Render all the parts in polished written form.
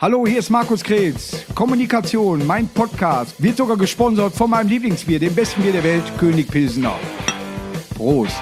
Hallo, hier ist Markus Kretz. Kommunikation, mein Podcast, wird sogar gesponsert von meinem Lieblingsbier, dem besten Bier der Welt, König Pilsener. Prost.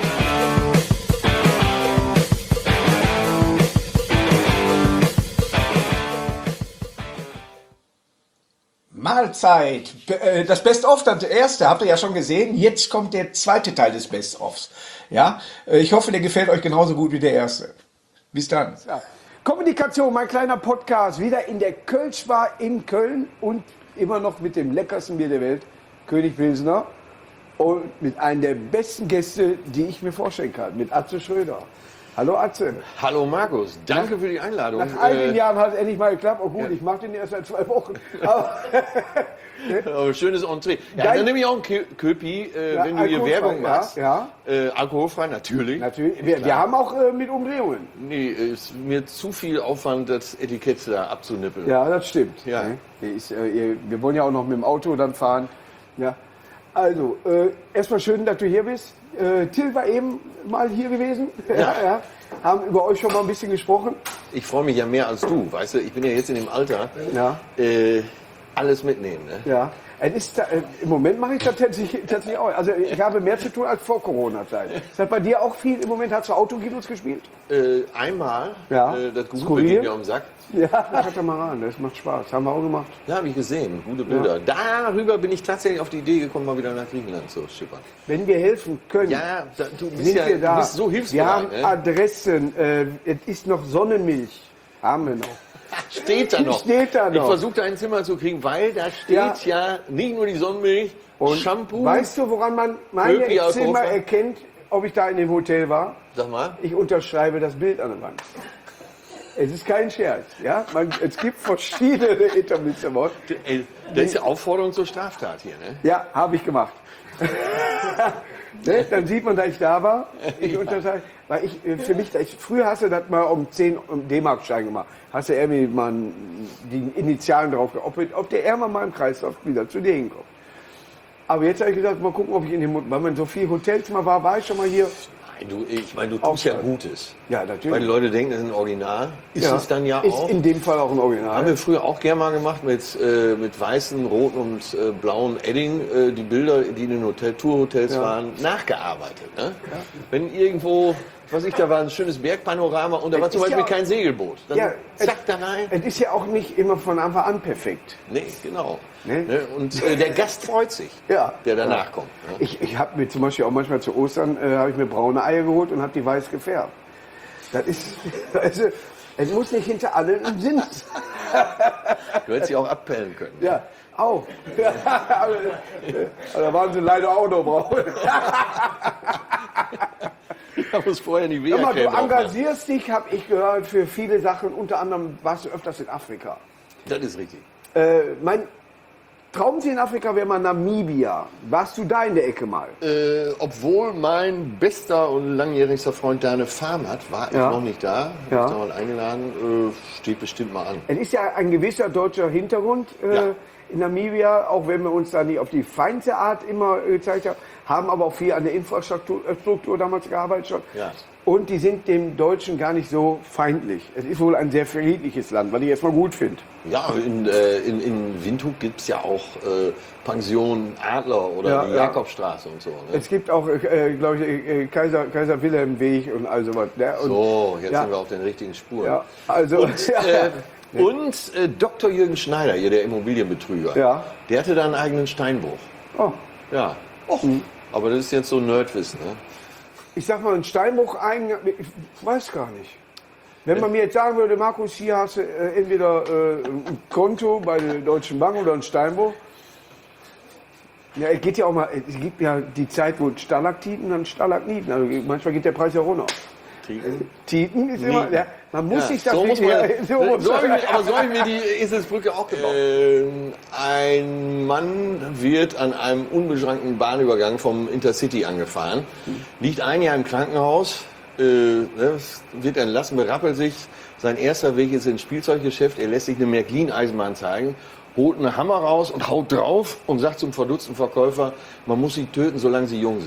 Mahlzeit. Das Best-of, das erste, habt ihr ja schon gesehen. Jetzt kommt der zweite Teil des Best-ofs. Ja, ich hoffe, der gefällt euch genauso gut wie der erste. Bis dann. Ja. Kommunikation, mein kleiner Podcast, wieder in der Kölsch-Bar in Köln und immer noch mit dem leckersten Bier der Welt, König Pilsener. Und mit einem der besten Gäste, die ich mir vorstellen kann, mit Atze Schröder. Hallo Atze. Hallo Markus, danke für die Einladung. Nach all den Jahren hat es endlich mal geklappt. Oh gut, ich mache den erst seit 2 Wochen. Aber schönes Entree. Ja, dann nehme ich auch ein Köpi, wenn du hier Werbung machst. Ja. Alkoholfrei, natürlich. Wir haben auch mit Umdrehungen. Nee, ist mir zu viel Aufwand, das Etikett da abzunippeln. Ja, das stimmt. Ja. Wir wollen ja auch noch mit dem Auto dann fahren. Ja. Also, erstmal schön, dass du hier bist. Till war eben mal hier gewesen. Ja. Haben über euch schon mal ein bisschen gesprochen. Ich freue mich ja mehr als du, weißt du, ich bin ja jetzt in dem Alter. Ja. Alles mitnehmen, ne? Ja. Im Moment mache ich das tatsächlich auch. Also ich habe mehr zu tun als vor Corona-Zeit. Ist das bei dir auch viel? Im Moment hast du Autokinos gespielt? Einmal. Ja. Das Google geht mir um den Sack. Ja, das hat mal ran. Das macht Spaß. Haben wir auch gemacht. Ja, habe ich gesehen. Gute Bilder. Ja. Darüber bin ich tatsächlich auf die Idee gekommen, mal wieder nach Griechenland zu schippern. Wenn wir helfen können, ja, du da. Bist so hilfsbereit. Wir haben Adressen. Es ist noch Sonnenmilch. Haben wir noch. Steht da noch. Steht da noch. Ich versuche da ein Zimmer zu kriegen, weil da steht ja nicht nur die Sonnenmilch, und Shampoo. Weißt du, woran man mein Zimmer erkennt, ob ich da in dem Hotel war? Sag mal. Ich unterschreibe das Bild an der Wand. Es ist kein Scherz. Ja? Es gibt verschiedene Etablissements. Das ist ja Aufforderung zur Straftat hier, ne? Ja, habe ich gemacht. Ne? Dann sieht man, dass ich da war. Ich unterschreibe. Weil für mich, früher hast du das mal um 10 D-Mark-Stein gemacht. Hast du irgendwie mal die Initialen drauf, ob der Ärmer mal im Kreislauf wieder zu dir hinkommt. Aber jetzt habe ich gesagt, mal gucken, ob ich weil man so viele Hotels mal war ich schon mal hier. Ich meine, du tust ja Gutes. Ja, natürlich. Weil die Leute denken, das ist ein Original. Ist es dann ja auch. Ist in dem Fall auch ein Original. Haben wir früher auch gerne mal gemacht mit weißen, roten und blauen Edding, die Bilder, die in den Tourhotels waren, nachgearbeitet. Ne? Ja. Wenn irgendwo, da war ein schönes Bergpanorama und da war zum Beispiel kein Segelboot. Dann zack, da rein. Es ist ja auch nicht immer von Anfang an perfekt. Nee, genau. Nee? Und der Gast freut sich, der danach kommt. Ne? Ich habe mir zum Beispiel auch manchmal zu Ostern habe ich mir braune Eier geholt und habe die weiß gefärbt. Das ist, also, es muss nicht hinter allen im Sinn sein. Du hättest sie auch abpellen können. Ja, auch. Aber da waren sie leider auch noch braun. Da muss vorher die Wehr Du engagierst dich, habe ich gehört, für viele Sachen. Unter anderem warst du öfters in Afrika. Das ist richtig. Mein Traumziel in Afrika wäre mal Namibia. Warst du da in der Ecke mal? Obwohl mein bester und langjährigster Freund da eine Farm hat, war ich noch nicht da. Hab ich da mal eingeladen. Steht bestimmt mal an. Es ist ja ein gewisser deutscher Hintergrund in Namibia, auch wenn wir uns da nicht auf die feinste Art immer gezeigt haben aber auch viel an der Infrastruktur damals gearbeitet schon. Ja. Und die sind dem Deutschen gar nicht so feindlich. Es ist wohl ein sehr friedliches Land, was ich erstmal gut finde. Ja, in Windhoek gibt es ja auch Pension Adler oder die Jakobstraße und so. Ne? Es gibt auch, glaube ich, Kaiser Wilhelm Weg und all sowas. Ne? So, jetzt sind wir auf den richtigen Spuren. Ja, also, und Dr. Jürgen Schneider, hier der Immobilienbetrüger, der hatte da einen eigenen Steinbruch. Oh. Ja. Aber das ist jetzt so Nerdwissen, ne? Ich sag mal, ein Steinbruch, ich weiß gar nicht. Wenn man mir jetzt sagen würde, Markus, hier hast du entweder ein Konto bei der Deutschen Bank oder ein Steinbruch. Ja, es gibt ja die Zeit, wo Stalaktiten dann Stalagniten. Also manchmal geht der Preis ja runter. Titen ist immer, man muss sich das aber so habe ich mir die Eselsbrücke auch gebaut. Ein Mann wird an einem unbeschränkten Bahnübergang vom Intercity angefahren, liegt ein Jahr im Krankenhaus, wird entlassen, berappelt sich. Sein erster Weg ist ins Spielzeuggeschäft, er lässt sich eine Märklin-Eisenbahn zeigen, holt einen Hammer raus und haut drauf und sagt zum verdutzten Verkäufer, man muss sie töten, solange sie jung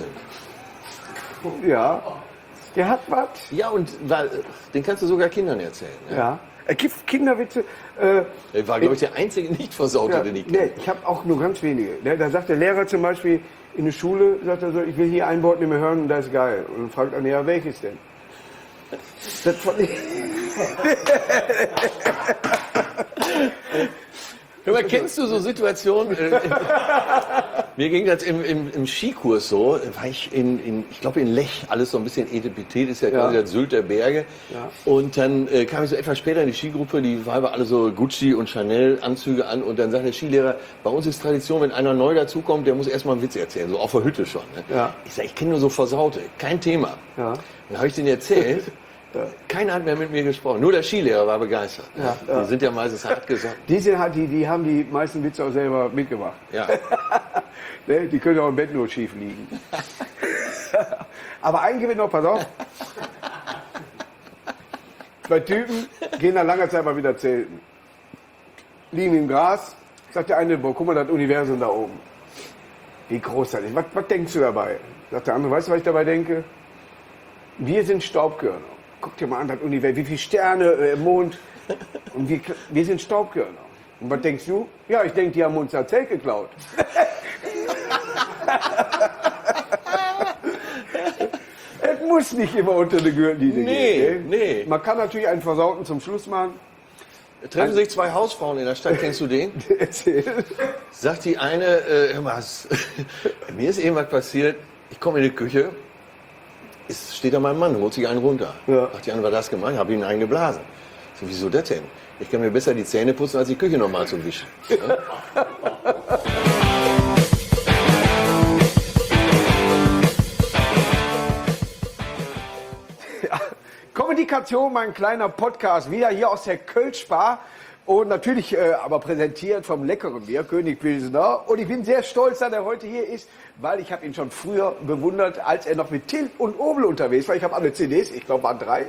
sind. Ja. Der hat was. Ja, und den kannst du sogar Kindern erzählen. Ja. Es gibt Kinderwitze. Er war, glaube ich, der einzige Nicht-Versaute, den ich kenne. Nee, ich habe auch nur ganz wenige. Ne, da sagt der Lehrer zum Beispiel in der Schule, sagt er so, ich will hier ein Wort nicht mehr hören und das ist geil. Und dann fragt er, ja, welches denn? Das fand ich... Hör mal, kennst du so Situationen? Mir ging das im Skikurs so, war ich ich glaube in Lech, alles so ein bisschen Etepetete, ist ja quasi das Sylt der Berge. Ja. Und dann kam ich so etwas später in die Skigruppe, die Weiber alle so Gucci und Chanel Anzüge an und dann sagt der Skilehrer, bei uns ist Tradition, wenn einer neu dazukommt, der muss erstmal einen Witz erzählen, so auf der Hütte schon. Ne? Ja. Ich sage, ich kenne nur so Versaute, kein Thema. Ja. Dann habe ich den erzählt. Keiner hat mehr mit mir gesprochen, nur der Skilehrer war begeistert. Ja, die sind ja meistens hart gesagt. Die haben die meisten Witze auch selber mitgemacht. Ja. Ne, die können auch im Bett nur schief liegen. Aber einen Gewinn noch, pass auf. 2 Typen gehen nach langer Zeit mal wieder zelten. Liegen im Gras, sagt der eine, boah, guck mal, das Universum da oben. Wie groß das ist. Was denkst du dabei? Sagt der andere, weißt du, was ich dabei denke? Wir sind Staubkörner. Guck dir mal an, das Universum, wie viele Sterne im Mond. Und wir sind Staubkörner. Und was denkst du? Ja, ich denke, die haben uns das Zelt geklaut. Es muss nicht immer unter die Gürtellinie gehen. Nee. Man kann natürlich einen Versauten zum Schluss machen. Treffen sich 2 Hausfrauen in der Stadt, kennst du den? Erzähl. Sagt die eine, mir ist eben was passiert, ich komme in die Küche, steht da mein Mann, holt sich einen runter. Ja. Sagt die andere, was das gemacht? Habe ihn eingeblasen. So, wieso das denn? Ich kann mir besser die Zähne putzen, als die Küche nochmal zu wischen. Ja? Kommunikation, mein kleiner Podcast, wieder hier aus der Kölsch-Bar und natürlich aber präsentiert vom leckeren Bier, König Pilsener. Und ich bin sehr stolz, dass er heute hier ist, weil ich habe ihn schon früher bewundert, als er noch mit Till und Obel unterwegs war. Ich habe alle CDs, ich glaube waren 3.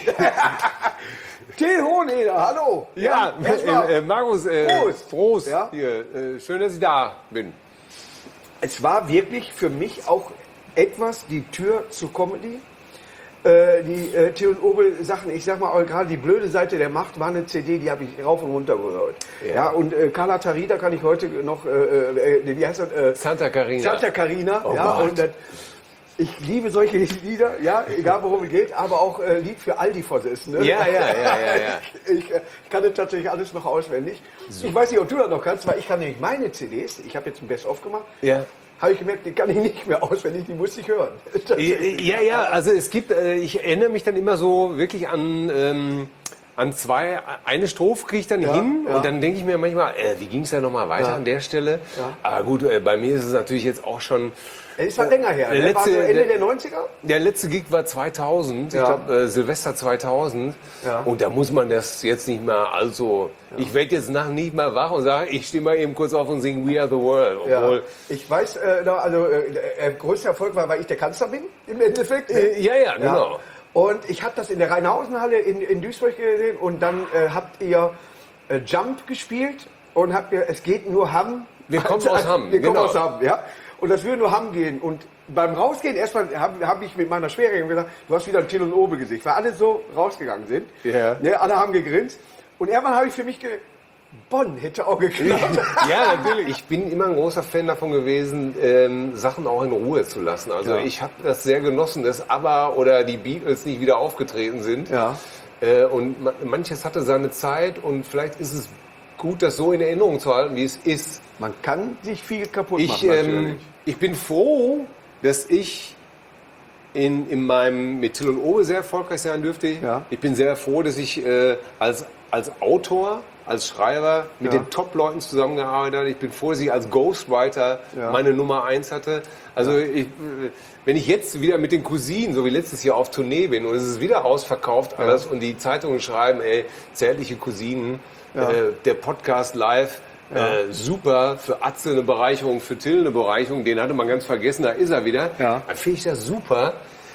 Till Hoheneder, hallo. Ja, Markus, Prost. Ja? Hier, schön, dass ich da bin. Es war wirklich für mich auch etwas die Tür zur Comedy. Die Till und Obel Sachen, ich sag mal, gerade die blöde Seite der Macht war eine CD, die habe ich rauf und runter gehört. Ja, und Carla Tarida kann ich heute noch, wie heißt das? Santa Carina. Santa Carina, oh ja, Gott. Und ich liebe solche Lieder, ja, egal worum es geht, aber auch Lied für Aldi-Versessene. Ja. Ich kann das tatsächlich alles noch auswendig. So. Ich weiß nicht, ob du das noch kannst, weil ich kann nämlich meine CDs, ich habe jetzt ein Best-of gemacht. Ja. Habe ich gemerkt, die kann ich nicht mehr auswendig, die muss ich hören. Ja, also es gibt, ich erinnere mich dann immer so wirklich an 2, eine Strophe kriege ich dann hin und dann denke ich mir manchmal, wie ging es da nochmal weiter an der Stelle? Ja. Aber gut, bei mir ist es natürlich jetzt auch schon... Es ist was länger her, war so Ende der 90er? Der letzte Gig war 2000, ich glaube Silvester 2000 und da muss man das jetzt nicht mehr, also ich werde jetzt nachher nicht mehr wach und sage, ich stehe mal eben kurz auf und singe We Are The World. Obwohl ich weiß, der größte Erfolg war, weil ich der Kanzler bin, im Endeffekt. Ja, genau. Und ich habe das in der Rheinhausenhalle in Duisburg gesehen und dann habt ihr Jump gespielt und es geht nur Hamm. Wir kommen aus Hamm. Wir kommen aus Hamm, ja. Und das würde nur Hamm gehen. Und beim Rausgehen, erstmal hab ich mit meiner Schwägerin gesagt, du hast wieder ein Till und Obel Gesicht, weil alle so rausgegangen sind. Ja. Ne, alle haben gegrinst. Und irgendwann habe ich für mich Bonn hätte auch geklappt. Ja, natürlich. Ich bin immer ein großer Fan davon gewesen, Sachen auch in Ruhe zu lassen. Also ich habe das sehr genossen, dass ABBA oder die Beatles nicht wieder aufgetreten sind. Ja. Und manches hatte seine Zeit und vielleicht ist es gut, das so in Erinnerung zu halten, wie es ist. Man kann sich viel kaputt machen. Ich bin froh, dass ich in meinem mit Till und Obel sehr erfolgreich sein dürfte. Ja. Ich bin sehr froh, dass ich als Autor, als Schreiber mit den Top-Leuten zusammengearbeitet habe. Ich bin froh, dass ich als Ghostwriter meine Nummer 1 hatte. Also wenn ich jetzt wieder mit den Cousinen, so wie letztes Jahr, auf Tournee bin und es ist wieder ausverkauft alles und die Zeitungen schreiben, zärtliche Cousinen, der Podcast live, super, für Atze eine Bereicherung, für Till eine Bereicherung, den hatte man ganz vergessen, da ist er wieder. Ja. Dann finde ich das super.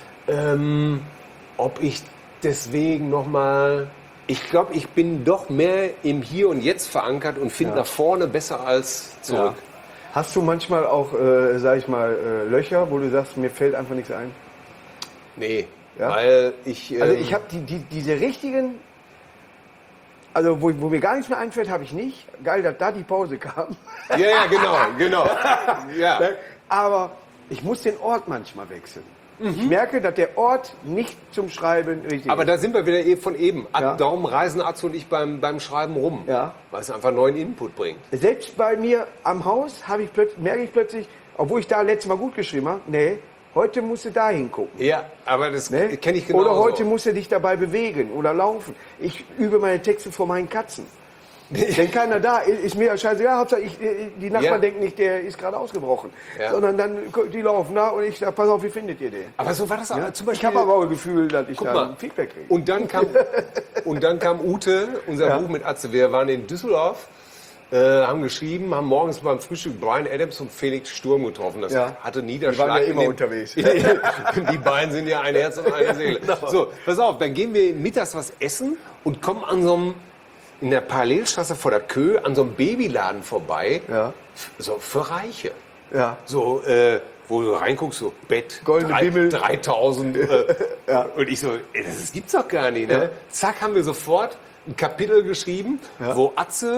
Ob ich deswegen nochmal, ich glaube, ich bin doch mehr im Hier und Jetzt verankert und finde nach vorne besser als zurück. Ja. Hast du manchmal auch, sag ich mal, Löcher, wo du sagst, mir fällt einfach nichts ein? Nee, weil ich... also ich habe diese richtigen Also, wo mir gar nichts mehr einfällt, habe ich nicht. Geil, dass da die Pause kam. Ja, genau. Ja. Aber ich muss den Ort manchmal wechseln. Ich merke, dass der Ort nicht zum Schreiben richtig Aber ist. da sind wir wieder von eben. Ja. Darum reisen Atze und ich beim Schreiben rum. Ja. Weil es einfach neuen Input bringt. Selbst bei mir am Haus merke ich plötzlich, obwohl ich da letztes Mal gut geschrieben habe, nee, heute musst du da hingucken. Ja, aber das Ne? kenne ich genau. Oder heute musst du dich dabei bewegen oder laufen. Ich übe meine Texte vor meinen Katzen. Wenn keiner da ist, ist mir scheißegal. Hauptsache die Nachbarn denken nicht, der ist gerade ausgebrochen. Ja. Sondern dann, die laufen da und ich sage, pass auf, wie findet ihr den? Aber so war das auch. Ja? Zum Ich Beispiel, habe aber auch ein Gefühl, dass ich Guck da mal. ein Feedback kriege. Und dann kam Ute, unser Buch mit Atze. Wir waren in Düsseldorf, haben geschrieben, haben morgens beim Frühstück Brian Adams und Felix Sturm getroffen. Das hatte Niederschlag. Die waren ja in immer dem- unterwegs. Die beiden sind ja ein Herz und eine Seele. So, pass auf, dann gehen wir mittags was essen und kommen an so einem, in der Parallelstraße vor der Köh, an so einem Babyladen vorbei. Ja. So für Reiche. Ja. So, wo du reinguckst, so Bett, Goldene Bimmel. 3000. Und ich so, das gibt's doch gar nicht. Ne? Ja. Zack, haben wir sofort ein Kapitel geschrieben, wo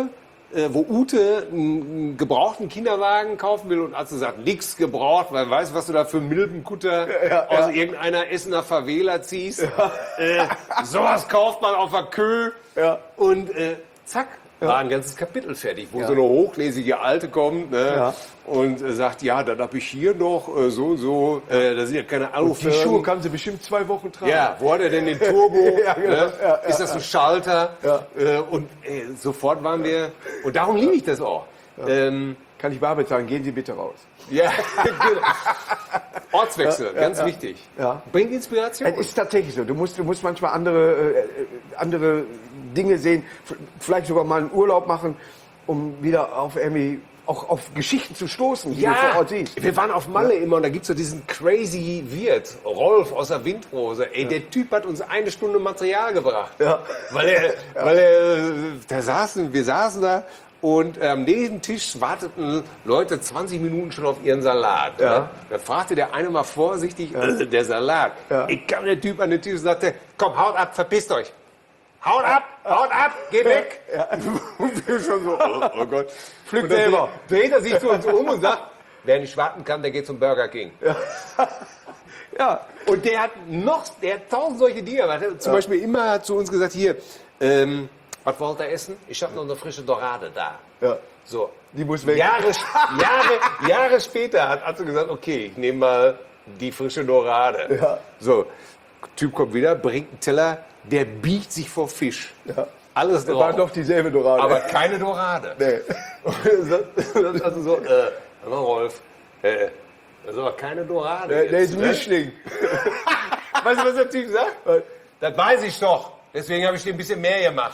Ute einen gebrauchten Kinderwagen kaufen will und Atze sagt, nix gebraucht, weil weißt du, was du da für einen Milbenkutter aus irgendeiner Essener Favela ziehst. Sowas kauft man auf der Kö. Ja. Und zack, war ein ganzes Kapitel fertig, wo so eine hochlesige Alte kommt, ne, und sagt, ja, dann habe ich hier noch so und so, da sind ja keine Die Alufirmen. Schuhe kann sie bestimmt 2 Wochen tragen. Ja, wo hat er denn den Turbo? Ja, genau. Ne? Ja, Ist das ein Schalter? Und sofort waren wir, und darum liebe ich das auch. Kann ich Barbet sagen, gehen Sie bitte raus. Ja, genau. Ortswechsel, ganz wichtig. Ja. Bringt Inspiration. Es ist tatsächlich so. Du musst manchmal andere Dinge sehen, vielleicht sogar mal einen Urlaub machen, um wieder auf irgendwie auch auf Geschichten zu stoßen, die du vor Ort siehst. Wir waren auf Malle immer und da gibt es so diesen crazy Wirt, Rolf aus der Windrose. Ey, der Typ hat uns 1 Stunde Material gebracht. Ja. Wir saßen da und am Nebentisch warteten Leute 20 Minuten schon auf ihren Salat. Ja. Ne? Da fragte der eine mal vorsichtig, der Salat. Ja. Ich kam der Typ an den Tisch und sagte, komm, haut ab, verpisst euch. Haut ab, geht weg. Und wir schon so, oh Gott. Pflückt Und dann selber. dreht er sich zu uns um und sagt, wer nicht warten kann, der geht zum Burger King. Ja. Und der hat 1000 solche Dinge. Er hat zum Beispiel immer zu uns gesagt, hier, was wollt ihr essen? Ich habe noch eine frische Dorade da. Ja. So. Die muss weg. Jahre später hat Atze gesagt, okay, ich nehme mal die frische Dorade. Ja. So, Typ kommt wieder, bringt einen Teller, der biegt sich vor Fisch. Ja. Alles Das drauf. war doch dieselbe Dorade. Aber keine Dorade. Nee. Und dann also so, hör mal, Rolf, das ist aber keine Dorade. Der jetzt, ist ein ne? Mischling. Weißt du, was der Typ sagt? Das weiß ich doch. Deswegen habe ich dir ein bisschen mehr gemacht.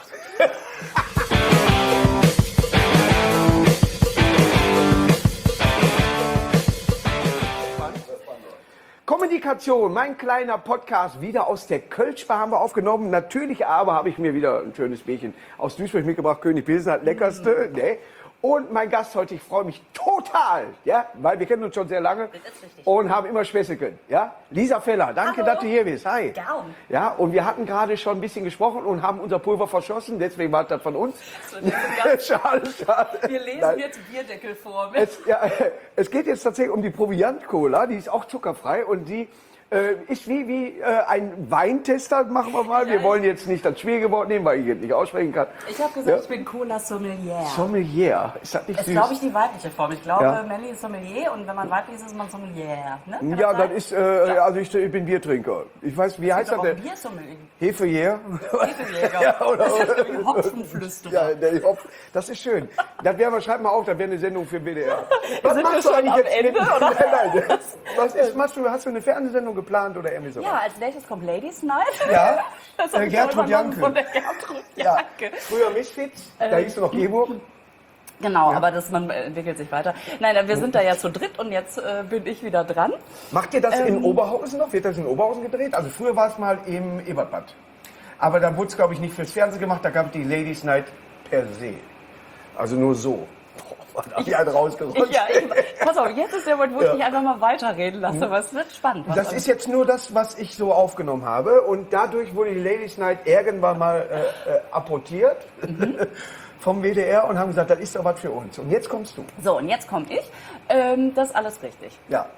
Kommunikation, mein kleiner Podcast, wieder aus der Kölschbar haben wir aufgenommen. Natürlich aber habe ich mir wieder ein schönes Bierchen aus Duisburg mitgebracht. König Pilsen hat leckerste. Ne? Und mein Gast heute, ich freue mich total, ja, weil wir kennen uns schon sehr lange und haben immer Späße können. Ja? Lisa Feller, danke, dass du hier bist. Hi. Gern. Ja, und wir hatten gerade schon ein bisschen gesprochen und haben unser Pulver verschossen, deswegen war das von uns. Schade. Wir lesen Nein. jetzt Bierdeckel vor. Es geht jetzt tatsächlich um die Proviant-Cola, die ist auch zuckerfrei und die ist wie ein Weintester, machen wir mal. Wir wollen jetzt nicht das Schwierige nehmen, weil ich jetzt nicht aussprechen kann. Ich habe gesagt, ich bin Cola-Sommelier. Sommelier, ist das nicht Das ist, süß? glaube ich, die weibliche Form. Ich glaube, Ja. Männlich ist Sommelier und wenn man weiblich ist, ist man Sommelier. Ne? Kann Ja, sein? das ist, also ich bin Biertrinker. Ich weiß, wie heißt ist das auch denn? Biersommelier. Hefejäger? Hefejäger. Ja, oder- Das ist irgendwie Hopfenflüsterer. Ja, das ist schön. Das wäre, schreib mal auf, das wäre eine Sendung für WDR. Sind wir schon am Ende, oder? Nein. Hast du eine Fernsehsendung geplant oder irgendwie so? Ja, als nächstes kommt Ladies Night. Ja. Das hab ich Gertrud übernommen Janke. Von der Gertrud Ja. Janke. Früher Misfits, da hieß du noch Geburg. Genau, aber man entwickelt sich weiter. Nein, wir sind da ja zu dritt und jetzt bin ich wieder dran. Macht ihr das in Oberhausen noch? Wird das in Oberhausen gedreht? Also früher war es mal im Ebertbad. Aber da wurde es, glaube ich, nicht fürs Fernsehen gemacht. Da gab es die Ladies Night per se. Also nur so. Da hab ich einen rausgerutscht. Ja, pass auf, jetzt ist der Moment, wo ich dich einfach mal weiterreden lasse, aber es wird spannend. Das ist jetzt nur das, was ich so aufgenommen habe. Und dadurch wurde die Ladies Night irgendwann mal apportiert vom WDR und haben gesagt, das ist doch was für uns. Und jetzt kommst du. So, und jetzt komme ich. Das ist alles richtig. Ja.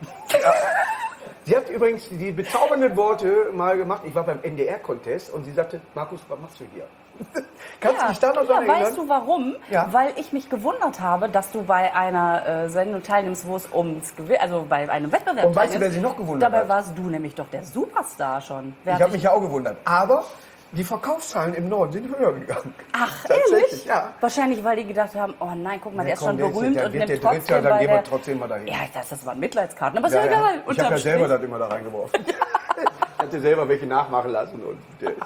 Sie hat übrigens die bezaubernden Worte mal gemacht. Ich war beim NDR-Contest und sie sagte, Markus, was machst du hier? Kannst du dich da noch dran erinnern? Weißt du warum? Ja. Weil ich mich gewundert habe, dass du bei einer Sendung teilnimmst, wo es ums Gewinn, also bei einem Wettbewerb Und weißt du, wer sich noch gewundert Dabei hat? warst du nämlich doch der Superstar schon. Ich habe mich ja auch gewundert. Aber die Verkaufszahlen im Norden sind höher gegangen. Ach, Tatsächlich, ehrlich? ja. Wahrscheinlich, weil die gedacht haben, oh nein, guck mal, der ist schon berühmt und der nimmt wird der trotzdem Dritte, dann bei gehen wir der... trotzdem mal dahin. Ja, das waren Mitleidskarten, aber ist ja egal. Ich habe ja Unterm selber Strich. das immer da reingeworfen. Ich hatte selber welche nachmachen lassen und